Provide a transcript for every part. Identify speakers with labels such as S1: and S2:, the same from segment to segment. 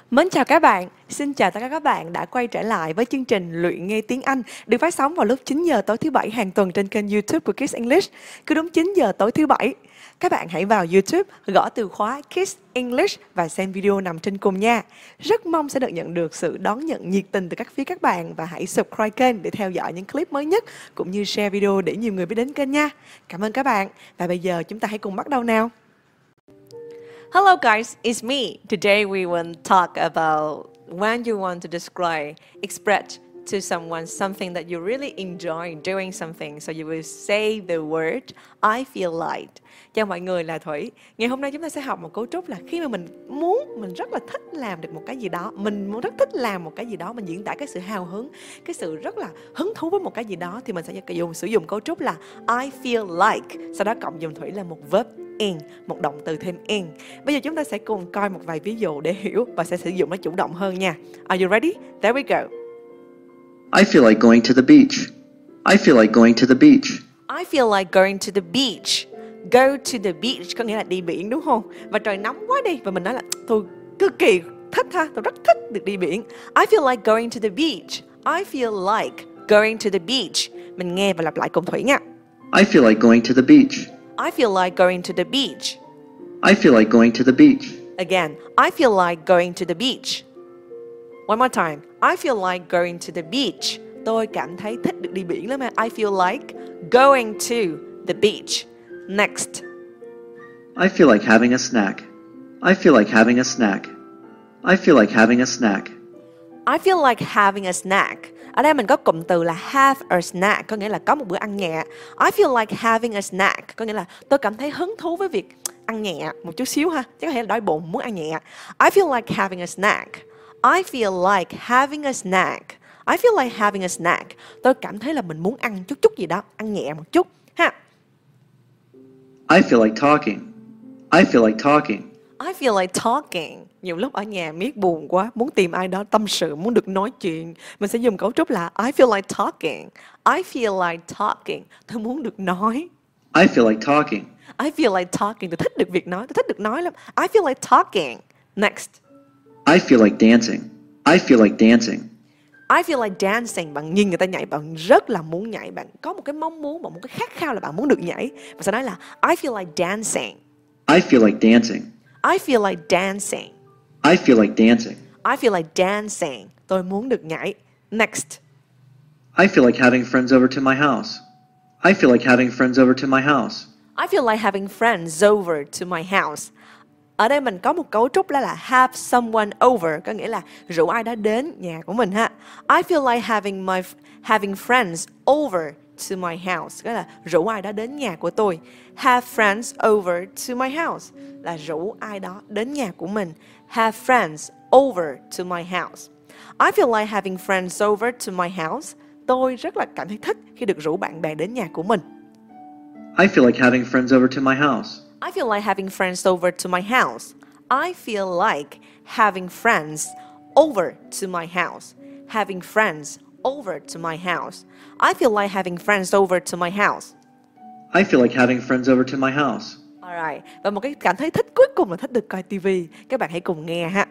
S1: Mến chào các bạn, xin chào tất cả các bạn đã quay trở lại với chương trình Luyện Nghe Tiếng Anh được phát sóng vào lúc 9 giờ tối thứ Bảy hàng tuần trên kênh YouTube của Kids English. Cứ đúng 9 giờ tối thứ Bảy, các bạn hãy vào YouTube, gõ từ khóa Kids English và xem video nằm trên cùng nha. Rất mong sẽ được nhận được sự đón nhận nhiệt tình từ các phía các bạn và hãy subscribe kênh để theo dõi những clip mới nhất cũng như share video để nhiều người biết đến kênh nha. Cảm ơn các bạn và bây giờ chúng ta hãy cùng bắt đầu nào. Hello guys, it's me. Today we will talk about when you want to describe, express to someone something that you really enjoy doing something. So you will say the word I feel like. Chào mọi người, là Thủy. Ngày hôm nay chúng ta sẽ học một cấu trúc là khi mà mình rất là thích làm được một cái gì đó, mình rất thích làm một cái gì đó, mình diễn tả cái sự hào hứng, cái sự rất là hứng thú với một cái gì đó thì mình sẽ sử dụng cấu trúc là I feel like. Sau đó cộng dùm Thủy là một verb in, một động từ thêm in. Bây giờ chúng ta sẽ cùng coi một vài ví dụ để hiểu và sẽ sử dụng nó chủ động hơn nha. Are you ready? There we go.
S2: I feel like going to the beach. I feel like going to the beach.
S1: I feel like going to the beach. Go to the beach có nghĩa là đi biển đúng không? Và trời nóng quá đi và mình nói là tôi cực kỳ thích ha, tôi rất thích được đi biển. I feel like going to the beach. I feel like going to the beach. Mình nghe và lặp lại cùng Thủy nha.
S2: I feel like going to the beach.
S1: I feel like going to the beach.
S2: I feel like going to the beach.
S1: Again, I feel like going to the beach. One more time. I feel like going to the beach. Tôi cảm thấy thích được đi biển lắm. I feel like going to the beach. Next.
S2: I feel like having a snack. I feel like having a snack. I feel like having a snack.
S1: I feel like having a snack. Ở đây mình có cụm từ là have a snack, có nghĩa là có một bữa ăn nhẹ. I feel like having a snack, có nghĩa là tôi cảm thấy hứng thú với việc ăn nhẹ một chút xíu ha. Chứ có thể là đói bụng, muốn ăn nhẹ. I feel like having a snack. I feel like having a snack. I feel like having a snack. Tôi cảm thấy là mình muốn ăn chút gì đó, ăn nhẹ một chút ha.
S2: I feel like talking. I feel like talking.
S1: I feel like talking. Nhiều lúc ở nhà miết buồn quá, muốn tìm ai đó tâm sự, muốn được nói chuyện. Mình sẽ dùng cấu trúc là I feel like talking. I feel like talking. Tôi muốn được nói.
S2: I feel like talking.
S1: I feel like talking. Tôi thích được việc nói. Tôi thích được nói lắm. I feel like talking. Next.
S2: I feel like dancing. I feel like dancing.
S1: I feel like dancing. Bạn nhìn người ta nhảy, bạn rất là muốn nhảy. Bạn có một cái mong muốn, một cái khát khao là bạn muốn được nhảy. Và sẽ nói là I feel like dancing.
S2: I feel like dancing.
S1: I feel like dancing.
S2: I feel like dancing.
S1: I feel like dancing. Tôi muốn được nhảy. Next.
S2: I feel like having friends over to my house. I feel like having friends over to my house.
S1: I feel like having friends over to my house. Ở đây mình có một cấu trúc đó là have someone over, có nghĩa là rủ ai đó đến nhà của mình ha. I feel like having friends over to my house, nghĩa là rủ ai đó đến nhà của tôi. Have friends over to my house là rủ ai đó đến nhà của mình. Have friends over to my house. I feel like having friends over to my house. Tôi rất là cảm thấy thích khi được rủ bạn bè đến nhà của mình.
S2: I feel like having friends over to my house.
S1: I feel like having friends over to my house. I feel like having friends over to my house. Having friends over to my house. I feel like having friends over to my house.
S2: I feel like having friends over to my house.
S1: Alright. Và một cái cảm thấy thích cuối cùng là thích được coi TV. Các bạn hãy cùng nghe ha.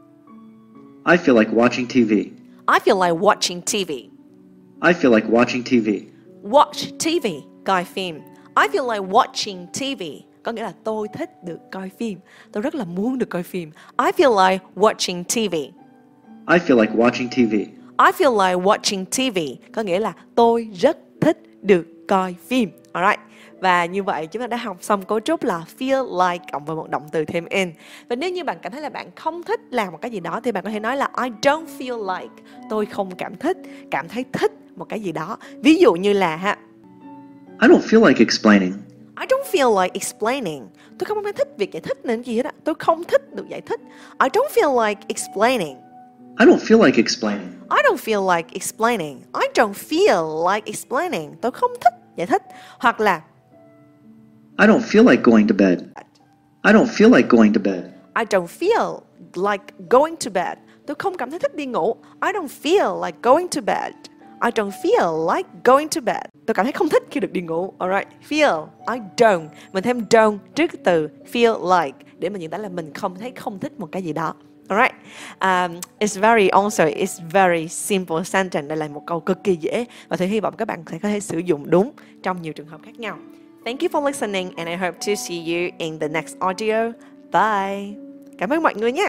S2: I feel like watching TV.
S1: I feel like watching TV.
S2: I feel like watching TV.
S1: Watch TV, coi phim. I feel like watching TV, có nghĩa là tôi thích được coi phim. Tôi rất là muốn được coi phim. I feel like watching TV.
S2: I feel like watching TV.
S1: I feel like watching TV, có nghĩa là tôi rất thích được coi phim. Alright. Và như vậy chúng ta đã học xong cấu trúc là feel like cộng với một động từ thêm in. Và nếu như bạn cảm thấy là bạn không thích làm một cái gì đó thì bạn có thể nói là I don't feel like. Tôi không cảm thấy thích một cái gì đó. Ví dụ như là ha,
S2: I don't feel like explaining.
S1: I don't feel like explaining. Tôi không thích việc giải thích nên gì hết á. Tôi không thích được giải thích. I don't feel like explaining.
S2: I don't feel like explaining.
S1: I don't feel like explaining. I don't feel like explaining. Tôi không thích giải thích. Hoặc là
S2: I don't feel like going to bed. I don't feel like going to bed.
S1: I don't feel like going to bed. Tôi không cảm thấy thích đi ngủ. I don't feel like going to bed. I don't feel like going to bed. Tôi cảm thấy không thích khi được đi ngủ. Alright, feel, I don't. Mình thêm don't trước từ feel like để mình diễn tả là mình không thích một cái gì đó. Alright. It's very simple sentence. Đây là một câu cực kỳ dễ và thì hy vọng các bạn sẽ có thể sử dụng đúng trong nhiều trường hợp khác nhau. Thank you for listening and I hope to see you in the next audio. Bye. Cảm ơn mọi người nhé.